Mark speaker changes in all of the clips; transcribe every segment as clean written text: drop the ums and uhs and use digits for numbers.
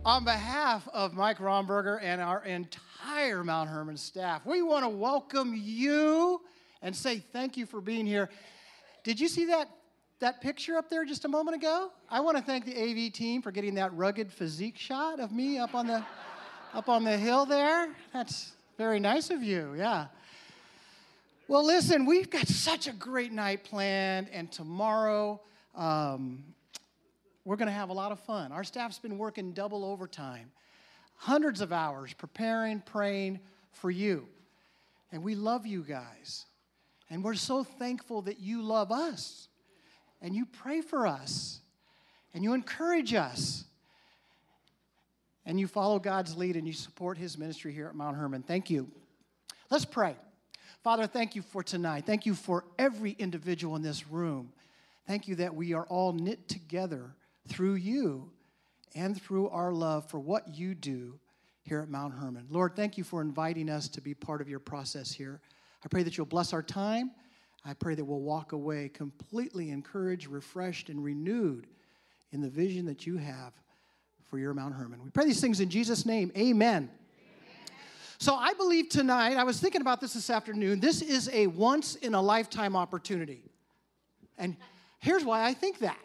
Speaker 1: On behalf of Mike Romberger and our entire Mount Hermon staff, we want to welcome you and say thank you for being here. Did you see that picture up there just a moment ago? I want to thank the AV team for getting that rugged physique shot of me up on the hill there. That's very nice of you, yeah. Well, listen, we've got such a great night planned, and tomorrow we're going to have a lot of fun. Our staff's been working double overtime, hundreds of hours preparing, praying for you. And we love you guys. And we're so thankful that you love us. And you pray for us. And you encourage us. And you follow God's lead and you support his ministry here at Mount Hermon. Thank you. Let's pray. Father, thank you for tonight. Thank you for every individual in this room. Thank you that we are all knit together through you and through our love for what you do here at Mount Hermon. Lord, thank you for inviting us to be part of your process here. I pray that you'll bless our time. I pray that we'll walk away completely encouraged, refreshed, and renewed in the vision that you have for your Mount Hermon. We pray these things in Jesus' name. Amen. So I believe tonight, I was thinking about this afternoon, this is a once-in-a-lifetime opportunity. And here's why I think that.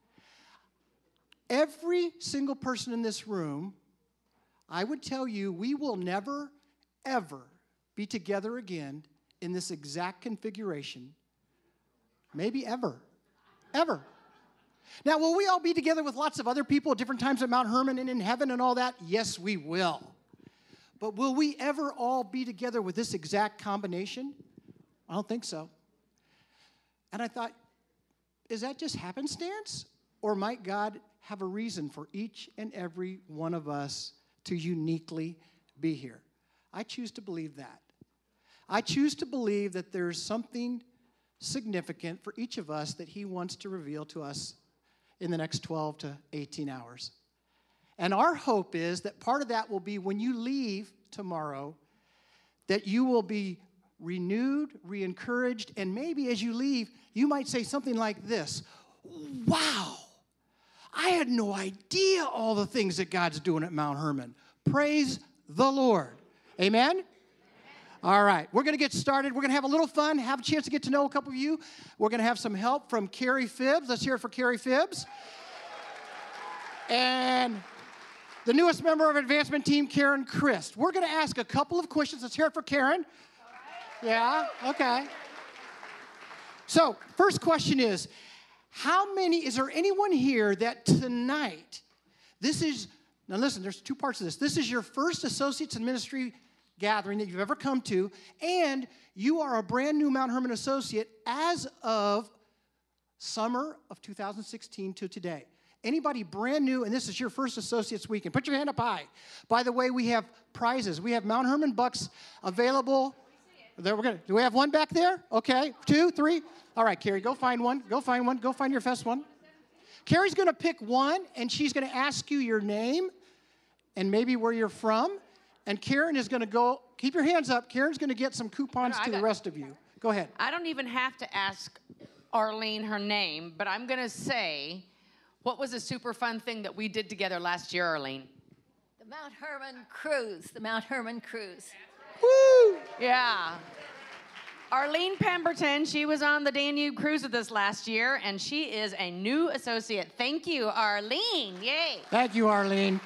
Speaker 1: Every single person in this room, I would tell you, we will never, ever be together again in this exact configuration. Maybe ever. Ever. Now, will we all be together with lots of other people at different times at Mount Hermon and in heaven and all that? Yes, we will. But will we ever all be together with this exact combination? I don't think so. And I thought, is that just happenstance? Or might God have a reason for each and every one of us to uniquely be here? I choose to believe that. I choose to believe that there's something significant for each of us that he wants to reveal to us in the next 12 to 18 hours. And our hope is that part of that will be when you leave tomorrow, that you will be renewed, re-encouraged, and maybe as you leave, you might say something like this: wow, I had no idea all the things that God's doing at Mount Hermon. Praise the Lord. Amen? All right, we're going to get started. We're going to have a little fun, have a chance to get to know a couple of you. We're going to have some help from Carrie Phibbs. Let's hear it for Carrie Phibbs. And the newest member of advancement team, Karen Christ. We're going to ask a couple of questions. Let's hear it for Karen. Yeah, okay. So, first question is, is there anyone here that tonight, now listen, there's two parts of this. This is your first Associates in Ministry gathering that you've ever come to, and you are a brand new Mount Hermon associate as of summer of 2016 to today. Anybody brand new, and this is your first Associates Weekend, put your hand up high. By the way, we have prizes. We have Mount Hermon bucks available. There, do we have one back there? Okay, 2, 3. All right, Carrie, go find one. Go find one. Go find your best one. Carrie's going to pick one, and she's going to ask you your name and maybe where you're from. And Karen is going to go, keep your hands up. Karen's going to get some coupons to the rest of you. Go ahead.
Speaker 2: I don't even have to ask Arlene her name, but I'm going to say, what was a super fun thing that we did together last year, Arlene?
Speaker 3: The Mount Hermon Cruise. The Mount Hermon Cruise.
Speaker 2: Woo! Yeah. Arlene Pemberton, she was on the Danube Cruise with us last year, and she is a new associate. Thank you, Arlene. Yay.
Speaker 1: Thank you, Arlene.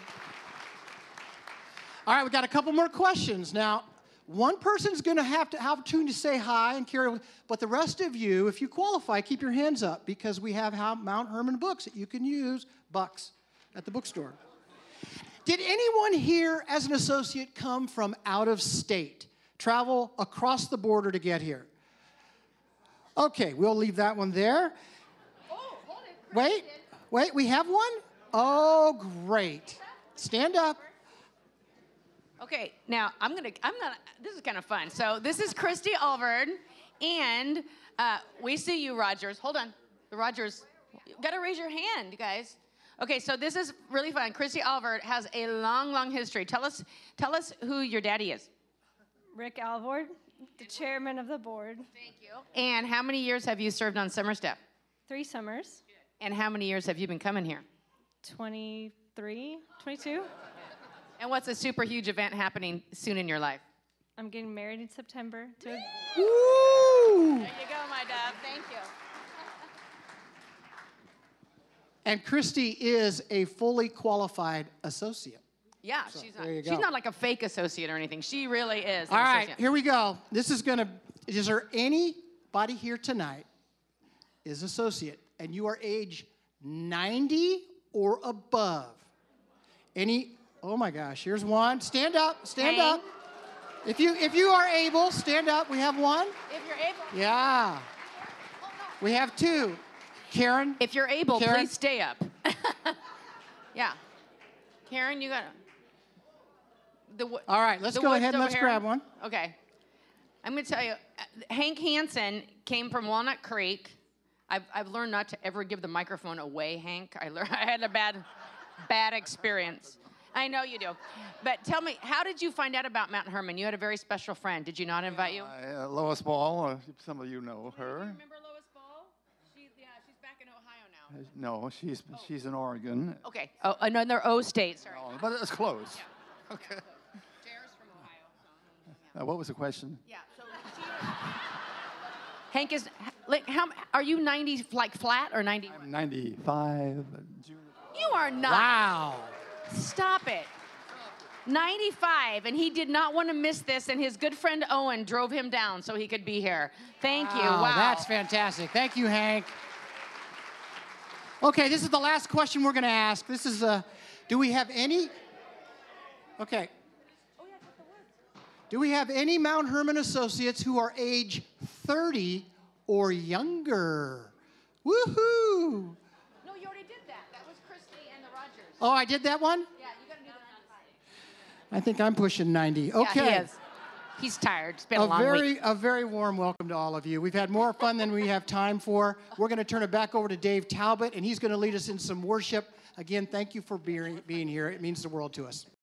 Speaker 1: All right, we got a couple more questions. Now, one person's going to have the opportunity to say hi and carry, but the rest of you, if you qualify, keep your hands up because we have Mount Hermon books that you can use, bucks, at the bookstore. Did anyone here as an associate come from out of state, travel across the border to get here? Okay, we'll leave that one there.
Speaker 2: Oh, hold it.
Speaker 1: Wait, we have one? Oh, great. Stand up.
Speaker 2: Okay, now this is kind of fun. So this is Christy Alvord, and we see you, Rogers. Hold on. The Rogers, you got to raise your hand, you guys. Okay, so this is really fun. Christy Alvord has a long, long history. Tell us who your daddy is.
Speaker 4: Rick Alvord, the chairman of the board.
Speaker 2: Thank you. And how many years have you served on summer staff?
Speaker 4: 3 summers.
Speaker 2: And how many years have you been coming here?
Speaker 4: 20 23, 22.
Speaker 2: And what's a super huge event happening soon in your life?
Speaker 4: I'm getting married in September to a
Speaker 1: Woo!
Speaker 2: There you go, my dove. Thank you.
Speaker 1: And Christy is a fully qualified associate.
Speaker 2: Yeah, she's
Speaker 1: there you
Speaker 2: she's
Speaker 1: go.
Speaker 2: not like a fake associate or anything. She really is an
Speaker 1: All right,
Speaker 2: associate.
Speaker 1: here we go. Is there anybody here tonight is associate and you are age 90 or above? Oh my gosh, here's one. Stand up, stand
Speaker 2: Hang.
Speaker 1: up. If you are able, stand up. We have one.
Speaker 2: If you're able.
Speaker 1: Yeah. We have two. Karen.
Speaker 2: If you're able,
Speaker 1: Karen?
Speaker 2: please stay up. Yeah. Karen, you got
Speaker 1: All right, let's
Speaker 2: the
Speaker 1: go
Speaker 2: woods
Speaker 1: ahead and
Speaker 2: over
Speaker 1: let's
Speaker 2: here.
Speaker 1: grab one.
Speaker 2: Okay. I'm going to tell you, Hank Hansen came from Walnut Creek. I've learned not to ever give the microphone away, Hank. I had a bad experience. I know you do. But tell me, how did you find out about Mount Hermon? You had a very special friend. Did you not invite you?
Speaker 5: Lois Ball, some of you know her.
Speaker 2: Remember Lois Ball? She's back in Ohio now.
Speaker 5: No, she's in Oregon.
Speaker 2: Okay. Oh, another O state. Sorry.
Speaker 5: Oh, but it's close. Okay.
Speaker 2: Jared's from Ohio. So,
Speaker 5: What was the question?
Speaker 2: yeah. So Hank is like, how are you 90 like flat or 91?
Speaker 5: I'm 95. June.
Speaker 2: You are not.
Speaker 1: Wow.
Speaker 2: Stop it. 95, and he did not want to miss this, and his good friend Owen drove him down so he could be here. Thank you. Wow.
Speaker 1: That's fantastic. Thank you, Hank. Okay, this is the last question we're going to ask. This is, do we have any? Okay. Do we have any Mount Hermon associates who are age 30 or younger? Woohoo!
Speaker 2: No, you already did that. That was Christy and the Rogers.
Speaker 1: Oh, I did that one?
Speaker 2: Yeah, you got to do that.
Speaker 1: I think I'm pushing 90. Okay.
Speaker 2: Yeah, he is. He's tired. It's been a long week.
Speaker 1: A very warm welcome to all of you. We've had more fun than we have time for. We're going to turn it back over to Dave Talbot, and he's going to lead us in some worship. Again, thank you for being here. It means the world to us.